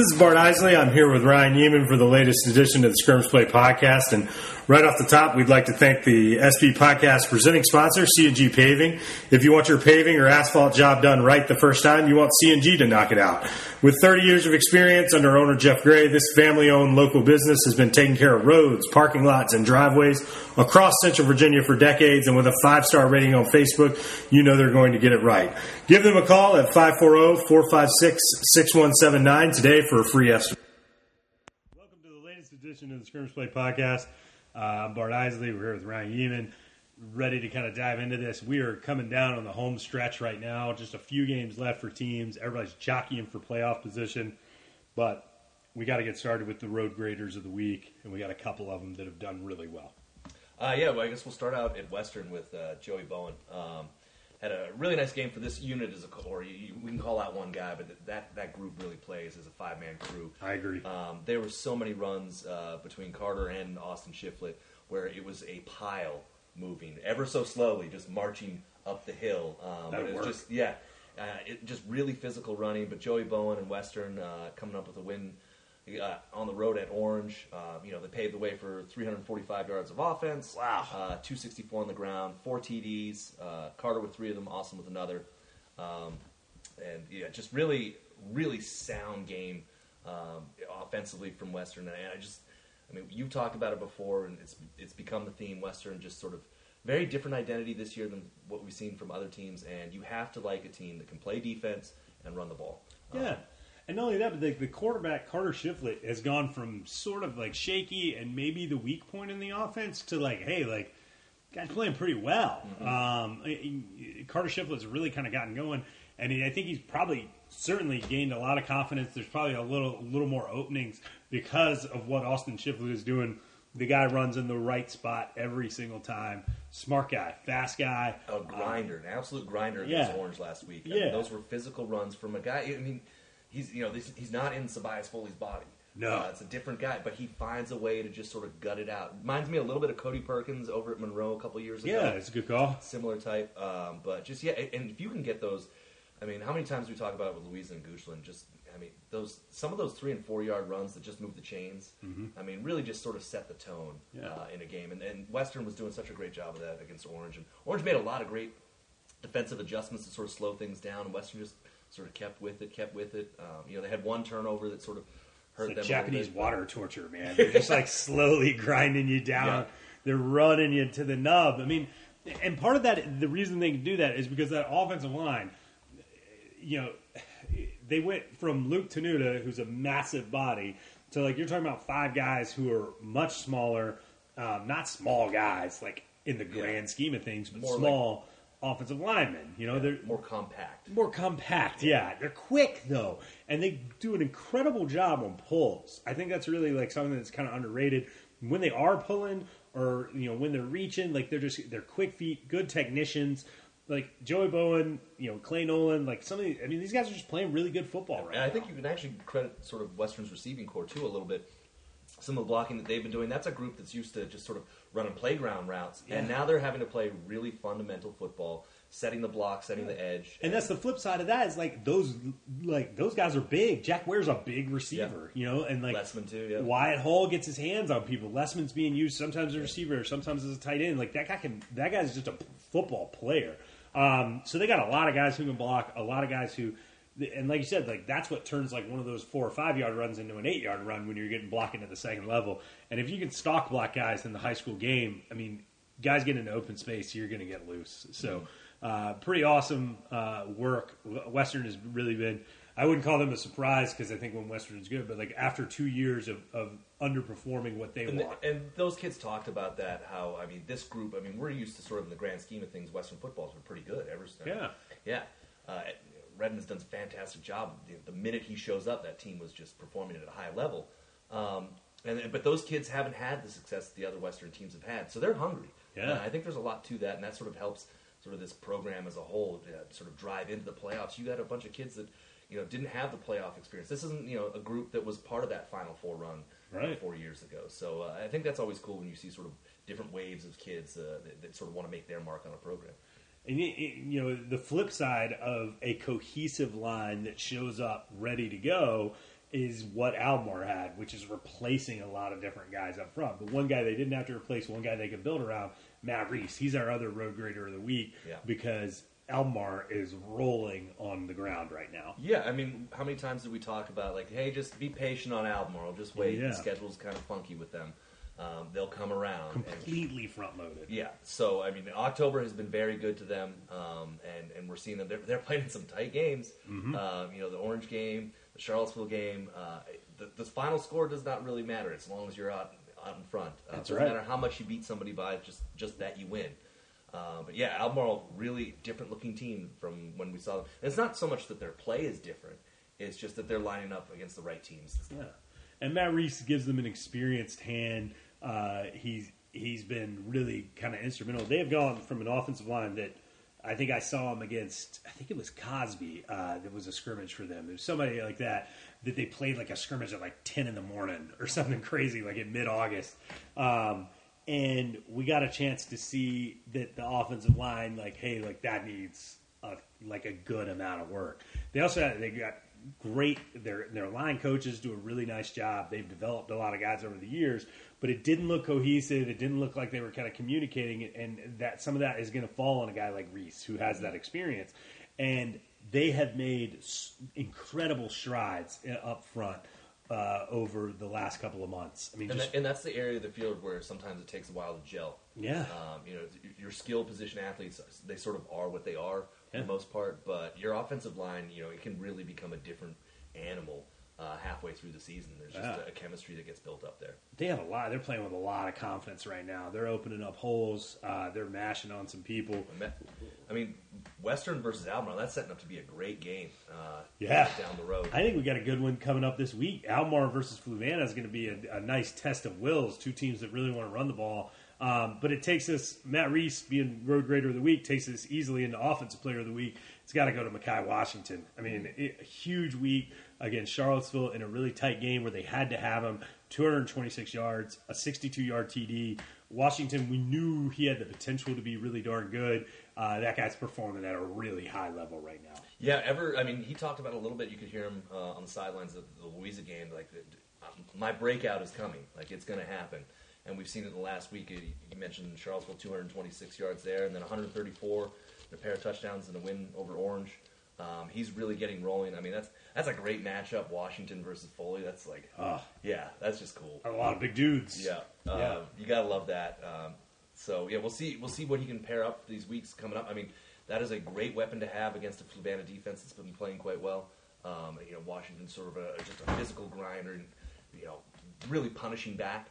This is Bart Isley. I'm here with Ryan Yeaman for the latest edition of the Scrimmage Play podcast. And right off the top, we'd like to thank the SB Podcast presenting sponsor, C&G Paving. If you want your paving or asphalt job done right the first time, you want C&G to knock it out. With 30 years of experience under owner Jeff Gray, this family-owned local business has been taking care of roads, parking lots, and driveways across Central Virginia for decades. And with a 5-star rating on Facebook, you know they're going to get it right. Give them a call at 540-456-6179 today for a free estimate. Welcome to the latest edition of the Scrimmage Play podcast. I'm Bart Isley. We're here with Ryan Yeaman, ready to kind of dive into this. We are coming down on the home stretch right now. Just a few games left for teams. Everybody's jockeying for playoff position. But we got to get started with the road graders of the week, and we got a couple of them that have done really well. I guess we'll start out at Western with Joey Bowen. Had a really nice game for this unit as a core. We can call out one guy, but that group really plays as a five-man crew. I agree. There were so many runs between Carter and Austin Shiflett where it was a pile moving ever so slowly, just marching up the hill. That it was worked. just really physical running. But Joey Bowen and Western coming up with a win on the road at Orange. They paved the way for 345 yards of offense. Wow. 264 on the ground, 4 TDs. Carter with 3 of them, Austin with another. Just really, really sound game offensively from Western. You've talked about it before, and it's become the theme. Western just sort of very different identity this year than what we've seen from other teams, and you have to like a team that can play defense and run the ball. Yeah. And not only that, but the quarterback, Carter Shiflett, has gone from sort of like shaky and maybe the weak point in the offense to guy's playing pretty well. Mm-hmm. Carter Shiflett's really kind of gotten going, and I think he's certainly gained a lot of confidence. There's probably a little more openings because of what Austin Shiflett is doing. The guy runs in the right spot every single time. Smart guy, fast guy. A grinder, an absolute grinder against Orange last week. Those were physical runs from a guy. He's not in Sabias Foley's body. No. It's a different guy, but he finds a way to just sort of gut it out. Reminds me a little bit of Cody Perkins over at Monroe a couple years ago. Yeah, it's a good call. Similar type. And if you can get those, how many times we talk about it with Louisa and Goochland, some of those 3 and 4 yard runs that just move the chains, really just sort of set the tone in a game. And Western was doing such a great job of that against Orange. And Orange made a lot of great defensive adjustments to sort of slow things down. Western just sort of kept with it. They had one turnover that sort of hurt them. It's like Japanese water torture, man. They're just slowly grinding you down. Yeah. They're running you to the nub. And part of that, the reason they can do that is because that offensive line, they went from Luke Tenuta, who's a massive body, to you're talking about 5 guys who are much smaller, not small guys, in the grand scheme of things, but more small offensive linemen. They're more compact. More compact, yeah. They're quick, though, and they do an incredible job on pulls. I think that's really something that's kind of underrated. When they are pulling or when they're reaching, they're quick feet, good technicians. Joey Bowen, Clay Nolan, some of these guys are just playing really good football right now. I think you can actually credit sort of Western's receiving core too a little bit. Some of the blocking that they've been doing, that's a group that's used to just sort of running playground routes. Yeah. And now they're having to play really fundamental football, setting the block, setting the edge. And that's the flip side of that is those guys are big. Jack Ware's a big receiver, and Lessman too, yeah. Wyatt Hall gets his hands on people. Lessman's being used sometimes as a receiver, sometimes as a tight end. That guy's just a football player. So they got a lot of guys who can block, a lot of guys who, and like you said, that's what turns one of those 4 or 5 yard runs into an 8 yard run when you're getting blocking at the second level. And if you can stalk block guys in the high school game, guys get into open space, you're going to get loose. So pretty awesome work. Western has really been, I wouldn't call them a surprise because I think when Western is good, but after 2 years of underperforming what they want. And those kids talked about that, how, this group, we're used to sort of in the grand scheme of things, Western football's been pretty good ever since. Yeah. Redden has done a fantastic job. The minute he shows up, that team was just performing at a high level. But those kids haven't had the success that the other Western teams have had, so they're hungry. Yeah. I think there's a lot to that, and that sort of helps sort of this program as a whole sort of drive into the playoffs. You got a bunch of kids that didn't have the playoff experience. This isn't a group that was part of that Final Four run 4 years ago. So I think that's always cool when you see sort of different waves of kids that sort of want to make their mark on a program. And the flip side of a cohesive line that shows up ready to go is what Albemarle had, which is replacing a lot of different guys up front. The one guy they didn't have to replace, one guy they could build around, Matt Reese. He's our other road grader of the week because Albemarle is rolling on the ground right now. Yeah, I mean, how many times did we talk about, like, hey, just be patient on Albemarle. Just wait. The schedule's kind of funky with them. They'll come around. Completely front-loaded. Yeah. So, I mean, October has been very good to them, and we're seeing them. They're playing some tight games. The Orange game, the Charlottesville game. The final score does not really matter as long as you're out in front. That's right. Doesn't matter how much you beat somebody by, just that you win. But yeah, Albemarle, really different-looking team from when we saw them. And it's not so much that their play is different. It's just that they're lining up against the right teams. Yeah. And Matt Reese gives them an experienced hand. He's been really kind of instrumental. They have gone from an offensive line that I think I saw him against, I think it was Cosby, that was a scrimmage for them. It was somebody like that they played like a scrimmage at like 10 in the morning or something crazy, like in mid-August. And we got a chance to see that the offensive line, like, hey, like that needs a good amount of work. They got great. Their line coaches do a really nice job. They've developed a lot of guys over the years, but it didn't look cohesive. It didn't look like they were kind of communicating, and that some of that is going to fall on a guy like Reese, who has that experience. And they have made incredible strides up front over the last couple of months. I mean, and that's the area of the field where sometimes it takes a while to gel. Yeah. Your skill position athletes, they sort of are what they are for the most part, but your offensive line, it can really become a different animal halfway through the season. There's just a chemistry that gets built up there. They have a lot. They're playing with a lot of confidence right now. They're opening up holes. They're mashing on some people. I mean, Western versus Albemarle, that's setting up to be a great game down the road. I think we got a good one coming up this week. Albemarle versus Fluvanna is going to be a nice test of wills, two teams that really want to run the ball. But it takes us, Matt Reese being road grader of the week, takes us easily into offensive player of the week. It's got to go to Mekhi Washington. I mean, a huge week against Charlottesville in a really tight game where they had to have him. 226 yards, a 62-yard TD. Washington, we knew he had the potential to be really darn good. That guy's performing at a really high level right now. Yeah, he talked about it a little bit. You could hear him on the sidelines of the Louisa game. Like, my breakout is coming. Like, it's going to happen. And we've seen it in the last week. You mentioned Charlottesville, 226 yards there, and then 134, a pair of touchdowns and a win over Orange. He's really getting rolling. I mean, that's a great matchup, Washington versus Foley. That's like, that's just cool. A lot of big dudes. Yeah, you gotta love that. We'll see what he can pair up these weeks coming up. I mean, that is a great weapon to have against a Fluvanna defense that's been playing quite well. Washington's sort of just a physical grinder, and really punishing back.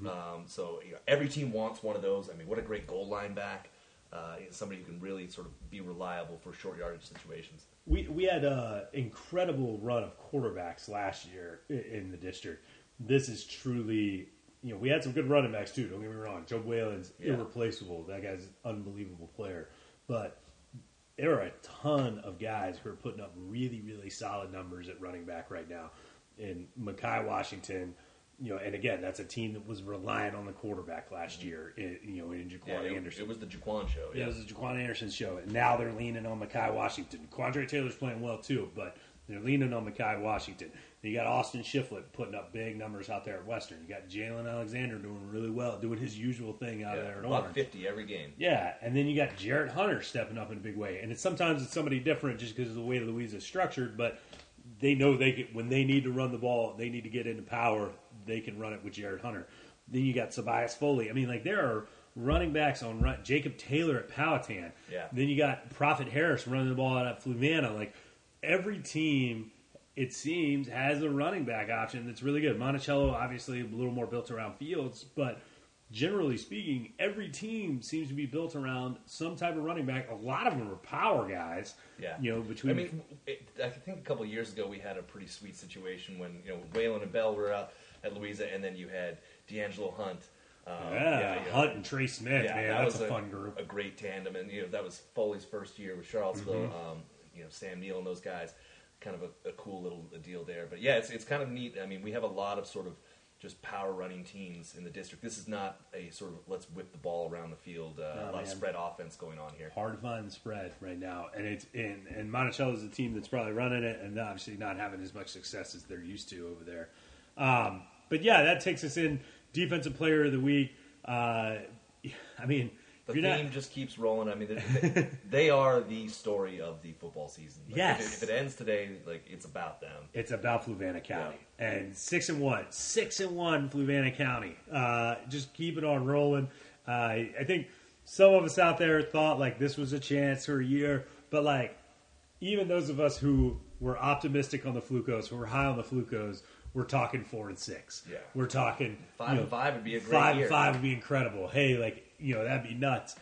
Every team wants one of those. I mean, what a great goal line back. Somebody who can really sort of be reliable for short yardage situations. We had an incredible run of quarterbacks last year in the district. This is truly, we had some good running backs too, don't get me wrong. Joe Whalen's irreplaceable. That guy's an unbelievable player. But there are a ton of guys who are putting up really, really solid numbers at running back right now. And Mekhi Washington, and again, that's a team that was relying on the quarterback last year, in Jaquan Anderson. It was the Jaquan show. Yeah, it was the Jaquan Anderson show. And now they're leaning on Mekhi Washington. Quandre Taylor's playing well, too, but they're leaning on Mekhi Washington. You got Austin Shiflett putting up big numbers out there at Western. You got Jalen Alexander doing really well, doing his usual thing out there at Orange. 50 every game. Yeah, and then you got Jarrett Hunter stepping up in a big way. And sometimes it's somebody different just because of the way Louisa is structured, but they know when they need to run the ball, they need to get into power, they can run it with Jarrett Hunter. Then you got Tobias Foley. I mean, there are running backs on Jacob Taylor at Powhatan. Yeah. Then you got Prophet Harris running the ball out at Fluvanna. Every team, it seems, has a running back option that's really good. Monticello, obviously, a little more built around Fields, but generally speaking, every team seems to be built around some type of running back. A lot of them are power guys. Yeah. I think a couple of years ago we had a pretty sweet situation when Whalen and Bell were out at Louisa, and then you had D'Angelo Hunt. Hunt and Trey Smith, man, that's a fun group. A great tandem, and that was Foley's first year with Charlottesville. Mm-hmm. Sam Neal and those guys, kind of a cool little deal there. But yeah, it's kind of neat. I mean, we have a lot of sort of just power running teams in the district. This is not a sort of let's whip the ball around the field, a lot of spread offense going on here. Hard to find the spread right now, and it's and Monticello is a team that's probably running it, and obviously not having as much success as they're used to over there. But yeah, that takes us in defensive player of the week. I mean, the theme just keeps rolling. I mean, they are the story of the football season. Like, yes. If it ends today, like it's about them. It's about Fluvanna County. Yeah. And 6-1 Fluvanna County. Just keep it on rolling. I think some of us out there thought like this was a chance for a year, but like even those of us who were optimistic on the Flukos, who were high on the Flukos, we're talking 4-6. Yeah. We're talking 5-5 would be a great year. 5-5 would be incredible. Hey, like, that'd be nuts.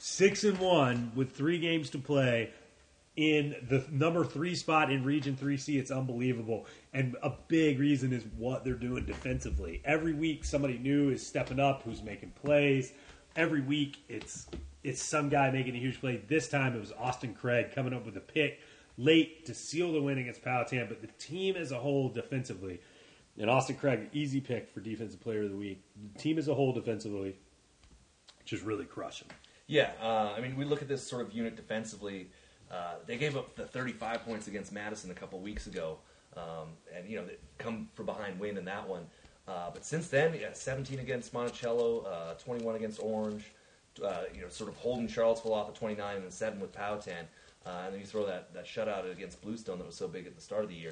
6-1 with 3 games to play in the number 3 spot in Region 3C. It's unbelievable. And a big reason is what they're doing defensively. Every week somebody new is stepping up who's making plays. Every week it's some guy making a huge play. This time it was Austin Craig coming up with a pick late to seal the win against Powhatan. But the team as a whole defensively, and Austin Craig, easy pick for Defensive Player of the Week. The team as a whole defensively just really crushing. Yeah, I mean, we look at this sort of unit defensively. They gave up the 35 points against Madison a couple weeks ago, and they come from behind win in that one. But since then, 17 against Monticello, 21 against Orange, sort of holding Charlottesville off at 29 and then 7 with Powhatan. And then you throw that shutout against Bluestone that was so big at the start of the year.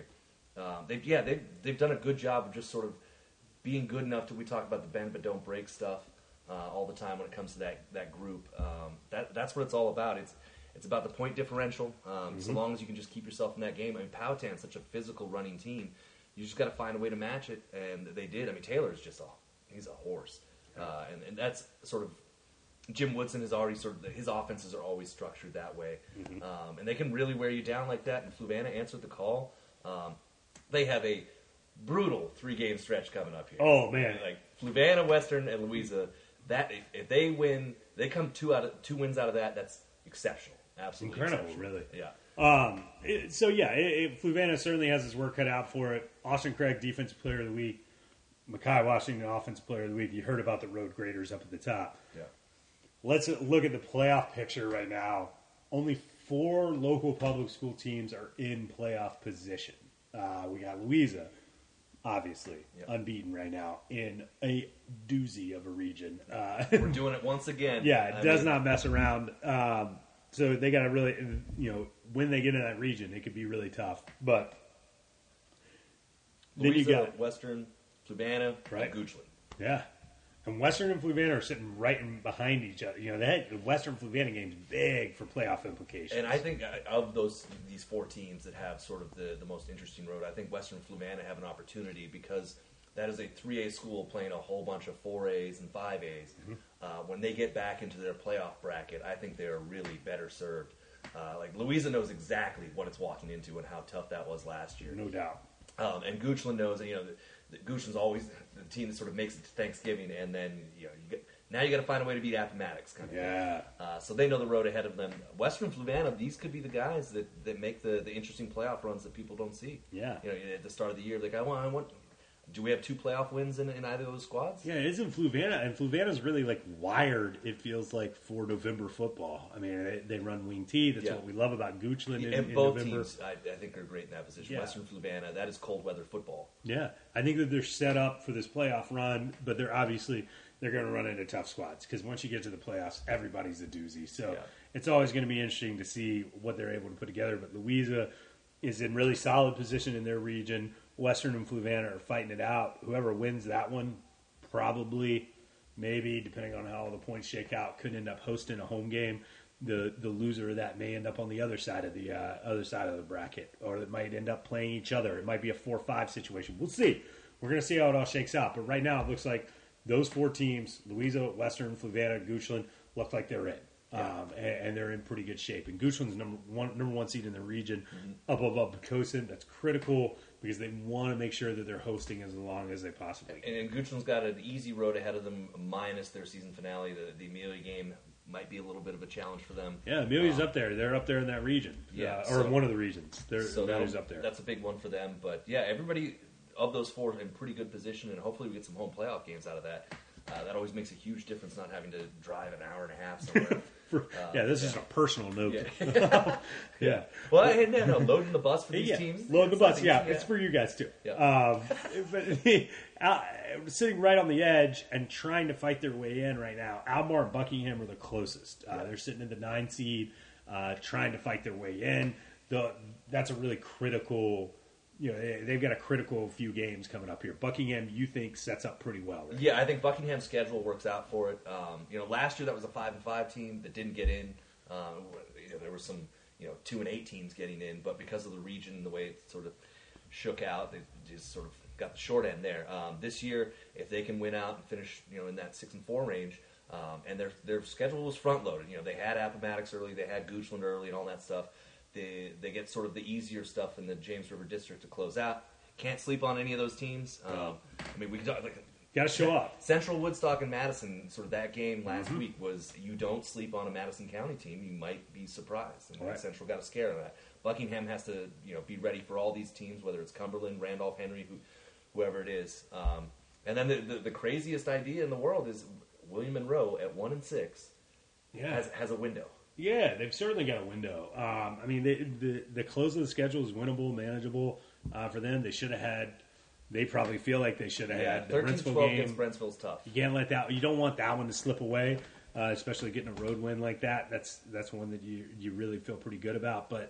They've done a good job of just sort of being good enough to, we talk about the bend but don't break stuff all the time when it comes to that group. That's what it's all about. It's about the point differential. So long as you can just keep yourself in that game. I mean, Powhatan's such a physical running team. You just got to find a way to match it, and they did. I mean, Taylor's just he's a horse, and that's sort of Jim Woodson has already his offenses are always structured that way, and they can really wear you down like that. And Fluvanna answered the call. They have a brutal 3-game stretch coming up here. Oh man! Like Fluvanna, Western, and Louisa. That if they win, they come 2 wins out of that. That's exceptional, absolutely incredible, exceptional. really. Yeah. Fluvanna certainly has his work cut out for it. Austin Craig, Defensive Player of the Week. Mackay Washington, Offensive Player of the Week. You heard about the road graders up at the top. Yeah. Let's look at the playoff picture right now. Only 4 local public school teams are in playoff position. We got Louisa, obviously, unbeaten right now in a doozy of a region. We're doing it once again. Yeah, it does not mess around. So they got to really, when they get in that region, it could be really tough. But Louisa, then you got Western, Fluvanna, right? And Goochland. Yeah. And Western and Fluvanna are sitting right in behind each other. The Western Fluvanna game is big for playoff implications. And I think of these 4 teams that have sort of the most interesting road, I think Western Fluvanna have an opportunity because that is a 3A school playing a whole bunch of 4As and 5As. When they get back into their playoff bracket, I think they're really better served. Like Louisa knows exactly what it's walking into and how tough that was last year. No doubt. And Goochland knows, Goochland's always the team that sort of makes it to Thanksgiving, and then now you got to find a way to beat Appomattox, kind of thing. So they know the road ahead of them. Western Fluvanna, these could be the guys that make the interesting playoff runs that people don't see. Yeah, at the start of the year, like I want. Do we have 2 playoff wins in either of those squads? Yeah, it is in Fluvanna, and Fluvanna's really like wired. It feels like for November football. I mean, they run wing T. That's what we love about Goochland. And in both November. teams, I think, are great in that position. Yeah. Western Fluvanna, that is cold weather football. Yeah, I think that they're set up for this playoff run, but they're going to run into tough squads because once you get to the playoffs, everybody's a doozy. So it's always going to be interesting to see what they're able to put together. But Louisa is in really solid position in their region. Western and Fluvanna are fighting it out. Whoever wins that one, probably, maybe, depending on how all the points shake out, could end up hosting a home game. The loser of that may end up on the other side of the bracket, or it might end up playing each other. It might be a 4-5 situation. We'll see. We're going to see how it all shakes out. But right now, it looks like those 4 teams, Louisa, Western, Fluvanna, Goochland, look like they're in. And they're in pretty good shape. And Goochland's number one seed in the region, up above Poquoson. That's critical because they want to make sure that they're hosting as long as they possibly can. And Goochland's got an easy road ahead of them, minus their season finale. The Amelia game might be a little bit of a challenge for them. Yeah, Amelia's up there. They're up there in that region. Or one of the regions. Amelia's up there. That's a big one for them. But yeah, everybody, of those four in pretty good position, and hopefully we get some home playoff games out of that. That always makes a huge difference, not having to drive an hour and a half somewhere. This is a personal note. Yeah. Well, no, loading the bus for these teams. Loading the bus, it's for you guys too. Yeah. But sitting right on the edge and trying to fight their way in right now, Almar and Buckingham are the closest. They're sitting in the 9 seed, trying to fight their way in. That's a really critical. They've got a critical few games coming up here. Buckingham, you think, sets up pretty well, right? Yeah, I think Buckingham's schedule works out for it. Last year that was a 5-5 team that didn't get in. There were some 2-8 teams getting in, but because of the region, the way it sort of shook out, they just sort of got the short end there. This year, if they can win out and finish in that 6-4 range, and their schedule was front loaded. They had Appomattox early, they had Goochland early, and all that stuff. They get sort of the easier stuff in the James River District to close out. Can't sleep on any of those teams. We got to show up. Central, Woodstock, and Madison. Sort of that game last week was you don't sleep on a Madison County team. You might be surprised. And Central got a scare of that. Buckingham has to be ready for all these teams, whether it's Cumberland, Randolph, Henry, whoever it is. And then the craziest idea in the world is William Monroe at 1-6 has a window. Yeah, they've certainly got a window. The close of the schedule is winnable, manageable for them. They should have had. They probably feel like they should have had the 13-12 Brentsville game. Against Brentsville's tough. You can't let that. You don't want that one to slip away, especially getting a road win like that. That's one that you really feel pretty good about. But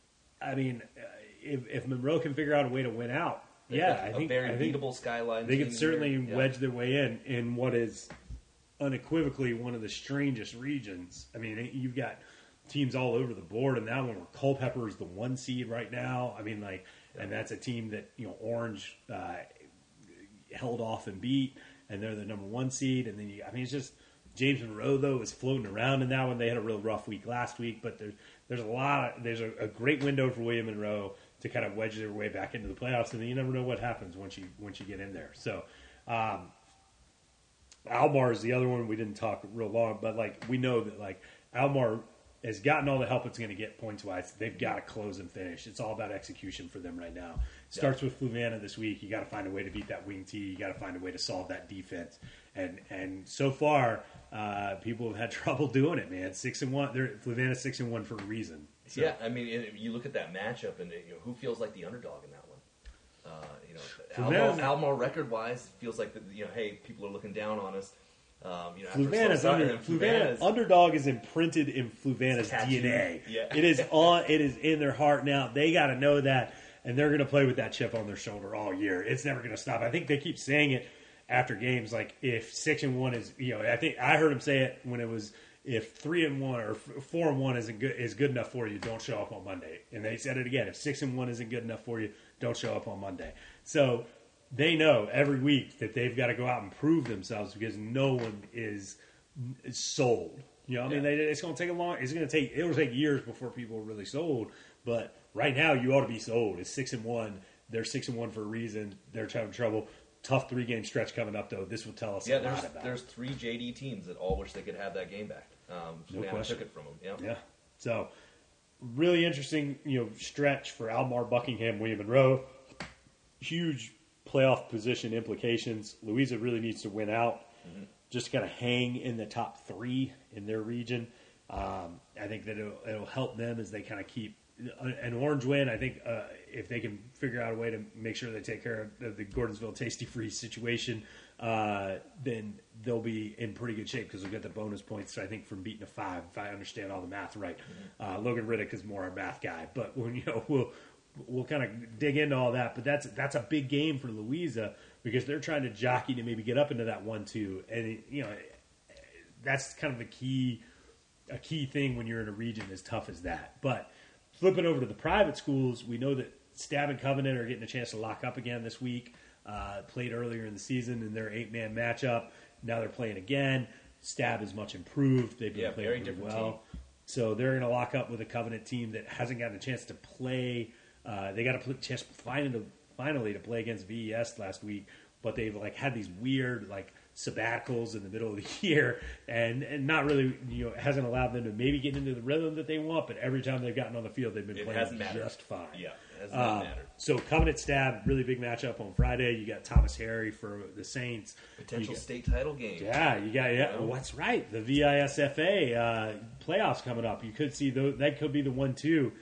if Monroe can figure out a way to win out, I think very beatable Skyline. They could certainly wedge their way in what is unequivocally one of the strangest regions. You've got teams all over the board, and that one where Culpeper is the 1 seed right now. And that's a team that Orange held off and beat, and they're the number 1 seed. And then it's just James Monroe though is floating around in that one. They had a real rough week last week, but there's a great window for William Monroe to kind of wedge their way back into the playoffs, and then you never know what happens once you get in there. So. Almar is the other one we didn't talk real long, but we know that Almar has gotten all the help it's going to get points wise. They've got to close and finish. It's all about execution for them right now. Starts with Fluvanna this week. You got to find a way to beat that wing T. You got to find a way to solve that defense. And so far, people have had trouble doing it, man. 6-1. Fluvanna's 6-1 for a reason. So. Yeah, you look at that matchup, and who feels like the underdog in that one? Almar record-wise feels like hey, people are looking down on us. Fluvanna's underdog is imprinted in Fluvanna's DNA. Yeah. It is in their heart now. They got to know that, and they're going to play with that chip on their shoulder all year. It's never going to stop. I think they keep saying it after games, if 6-1 is, I think I heard him say it when it was if 3-1 or 4-1 is good enough for you, don't show up on Monday. And they said it again: if 6-1 isn't good enough for you, don't show up on Monday. So they know every week that they've got to go out and prove themselves because no one is sold. It's going to take it'll take years before people are really sold. But right now, you ought to be sold. It's 6-1. They're 6-1 for a reason. They're having trouble. Tough 3-game stretch coming up, though. This will tell us a lot about it. There's 3 JD teams that all wish they could have that game back. No question. Took it from them. Yeah. So, really interesting, stretch for Almar, Buckingham, William Monroe. Huge playoff position implications. Louisa really needs to win out, just to kind of hang in the top 3 in their region. I think that it'll help them as they kind of keep an Orange win. I think if they can figure out a way to make sure they take care of the Gordonsville Tasty Freeze situation, then they'll be in pretty good shape because they'll get the bonus points, I think, from beating a 5, if I understand all the math right. Logan Riddick is more our math guy, but we'll kind of dig into all that. But that's a big game for Louisa because they're trying to jockey to maybe get up into that 1-2, and that's kind of a key thing when you're in a region as tough as that. But flipping over to the private schools, we know that Stab and Covenant are getting a chance to lock up again this week. Played earlier in the season in their 8-man matchup. Now they're playing again. Stab is much improved. They've been playing pretty well. Team. So they're going to lock up with a Covenant team that hasn't gotten a chance to play. They got a chance finally to play against VES last week, but they've had these weird sabbaticals in the middle of the year, and not really, hasn't allowed them to maybe get into the rhythm that they want. But every time they've gotten on the field, they've been playing just fine. Yeah, it has not mattered. So Covenant Stab, really big matchup on Friday. You got Thomas Harry for the Saints. Potential state title game. Yeah, you got Well, that's right. The VISFA playoffs coming up. You could see that could be the 1-2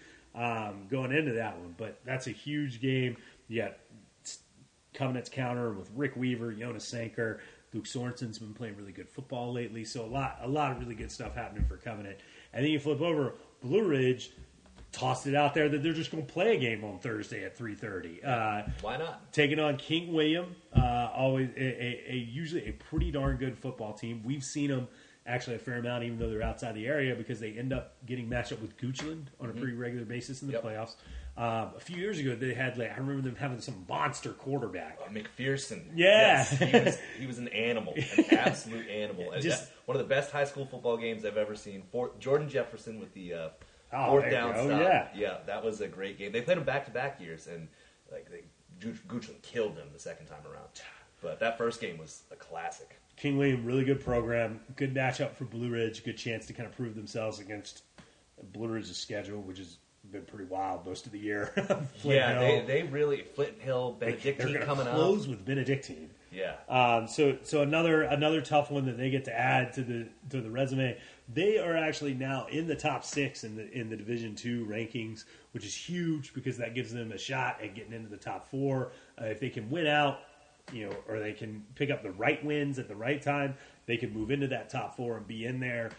going into that one. But that's a huge game. You got Covenant's counter with Rick Weaver, Jonas Sanker. Luke Sorensen's been playing really good football lately, so a lot of really good stuff happening for Covenant. And then you flip over, Blue Ridge tossed it out there that they're just going to play a game on Thursday at 3:30. Why not? Taking on King William, always usually a pretty darn good football team. We've seen them actually a fair amount, even though they're outside the area, because they end up getting matched up with Goochland on a pretty regular basis in the playoffs. A few years ago, they had I remember them having some monster quarterback, McPherson. Yeah, yes, he was an animal, an absolute animal. And one of the best high school football games I've ever seen. Jordan Jefferson with the fourth down stop. Yeah, that was a great game. They played him back-to-back years, and Goochland killed him the second time around. But that first game was a classic. King William, really good program, good matchup for Blue Ridge, good chance to kind of prove themselves against Blue Ridge's schedule, which has been pretty wild most of the year. They really Flint Hill, Benedictine coming up. Close with Benedictine. Yeah. So another tough one that they get to add to the resume. They are actually now in the top 6 in the Division II rankings, which is huge because that gives them a shot at getting into the top 4. If they can win out, or they can pick up the right wins at the right time, they can move into that top 4 and be in there.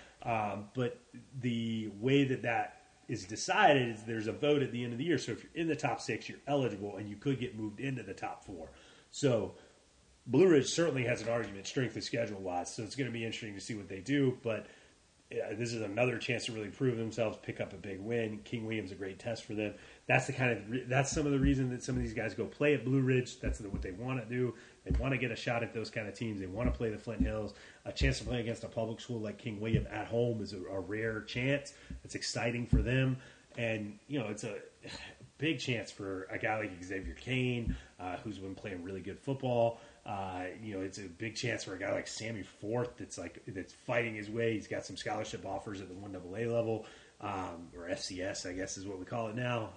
But the way that is decided is there's a vote at the end of the year. So if you're in the top 6, you're eligible, and you could get moved into the top 4. So Blue Ridge certainly has an argument, strength of schedule-wise, so it's going to be interesting to see what they do. But this is another chance to really prove themselves, pick up a big win. King William's a great test for them. That's that's some of the reason that some of these guys go play at Blue Ridge. That's what they want to do. They want to get a shot at those kind of teams. They want to play the Flint Hills. A chance to play against a public school like King William at home is a rare chance. It's exciting for them. And, it's a big chance for a guy like Xavier Kane, who's been playing really good football. It's a big chance for a guy like Sammy Forth that's fighting his way. He's got some scholarship offers at the 1AA level, or FCS, I guess is what we call it now.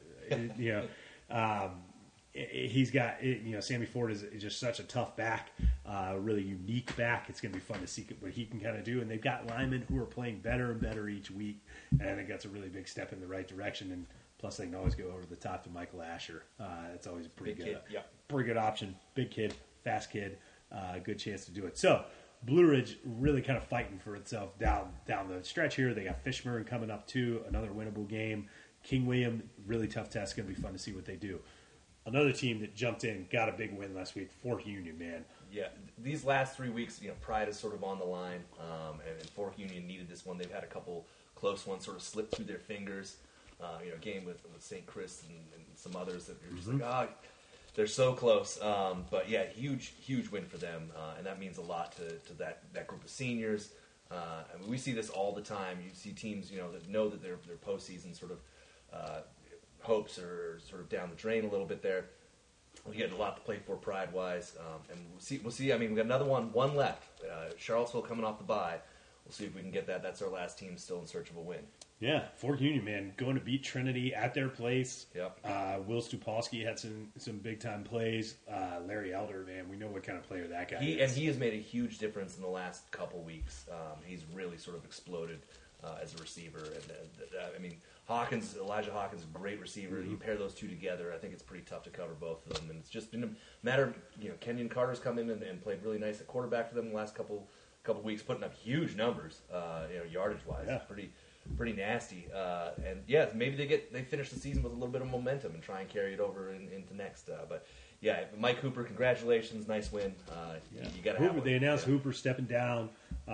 He's got Sammy Ford is just such a tough back, really unique back. It's going to be fun to see what he can kind of do. And they've got linemen who are playing better and better each week, and I think that's a really big step in the right direction. And plus, they can always go over the top to Michael Asher. That's always a pretty good option. Big kid, fast kid, good chance to do it. So Blue Ridge really kind of fighting for itself down the stretch here. They got Fishburne coming up too, another winnable game. King William, really tough test. Going to be fun to see what they do. Another team that jumped in, got a big win last week, Fork Union, man. Yeah, these last 3 weeks, pride is sort of on the line, and Fork Union needed this one. They've had a couple close ones sort of slip through their fingers. Game with St. Chris and some others that you're just they're so close. But yeah, huge win for them, and that means a lot to that group of seniors. We see this all the time. You see teams, that know that their postseason sort of hopes are sort of down the drain a little bit there. We get a lot to play for pride-wise, and we'll see. I mean, we got another one left. Charlottesville coming off the bye. We'll see if we can get that. That's our last team still in search of a win. Yeah, Fork Union, man, going to beat Trinity at their place. Yep. Will Stupolsky had some big-time plays. Larry Elder, man, we know what kind of player that guy is. And he has made a huge difference in the last couple weeks. He's really sort of exploded as a receiver. And Elijah Hawkins is a great receiver. You pair those two together, I think it's pretty tough to cover both of them. And it's just been a matter of, Kenyon Carter's come in and played really nice at quarterback for them the last couple weeks, putting up huge numbers, yardage-wise. Yeah. Pretty nasty. And yeah, maybe they finish the season with a little bit of momentum and try and carry it over into next. But yeah, Mike Hooper, congratulations, nice win. You got to have one. They announced Hooper stepping down.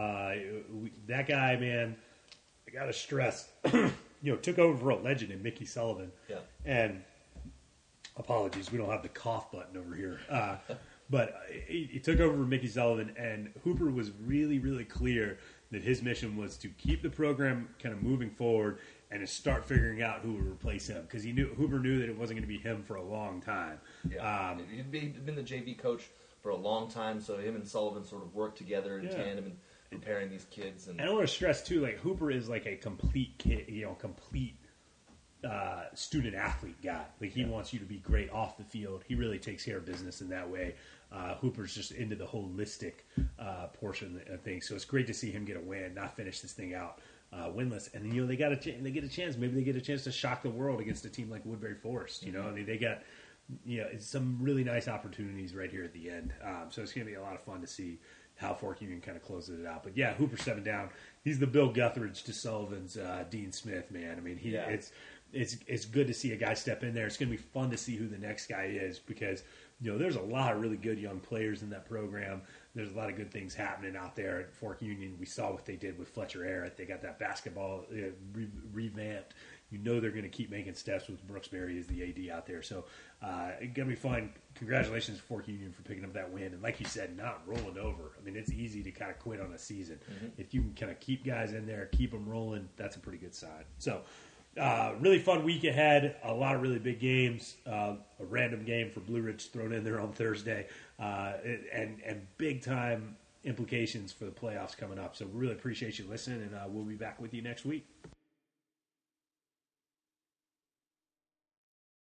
That guy, man, I got to stress, took over for a legend in Mickey Sullivan. Yeah. And apologies, we don't have the cough button over here. But he took over for Mickey Sullivan, and Hooper was really, really clear that his mission was to keep the program kind of moving forward and to start figuring out who would replace him, because Hooper knew that it wasn't going to be him for a long time. Yeah. He'd been the JV coach for a long time. So him and Sullivan sort of worked together in Yeah. tandem and preparing these kids. And And I want to stress too, like Hooper is like a complete kid, complete student athlete guy. Like he wants you to be great off the field. He really takes care of business in that way. Hooper's just into the holistic portion of things. So it's great to see him get a win, not finish this thing out winless. And they got they get a chance. Maybe they get a chance to shock the world against a team like Woodbury Forest. You know, I mean, they got some really nice opportunities right here at the end. So it's going to be a lot of fun to see how Fork Union kind of closes it out. But yeah, Hooper 7 down. He's the Bill Guthridge to Sullivan's Dean Smith, man. I mean, it's good to see a guy step in there. It's going to be fun to see who the next guy is because there's a lot of really good young players in that program. There's a lot of good things happening out there at Fork Union. We saw what they did with Fletcher Arrett. They got that basketball revamped. They're going to keep making steps with Brooksbury as the AD out there. So it's going to be fun. Congratulations to Fork Union for picking up that win. And like you said, not rolling over. I mean, it's easy to kind of quit on a season. If you can kind of keep guys in there, keep them rolling, that's a pretty good sign. So really fun week ahead. A lot of really big games. A random game for Blue Ridge thrown in there on Thursday. And big-time implications for the playoffs coming up. So we really appreciate you listening, and we'll be back with you next week.